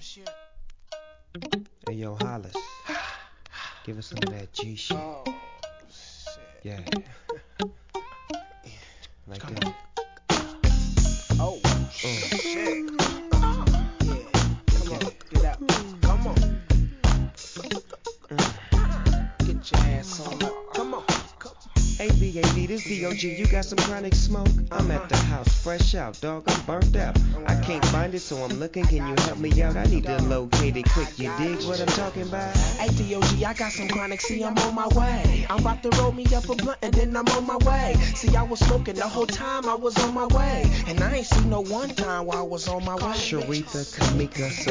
Hey yo, Hollis, give us some of that G shit. Oh, shit. Yeah. Like Come that. on. Oh, shit. Yeah. Come on, get up. Come on. Get your ass on up. Come on. Hey BAD, this DOG, you got some chronic smoke? I'm at the house, fresh out, dog, I'm burnt out. I can't find it, so I'm looking, can you help me out? I need to locate it quick, you dig what I'm talking about? Hey DOG, I got some chronic, see I'm on my way. I'm about to roll me up a blunt and then I'm on my way. See I was smoking the whole time I was on my way, and I ain't seen no one time while I was on my way. Sharitha, Kamika,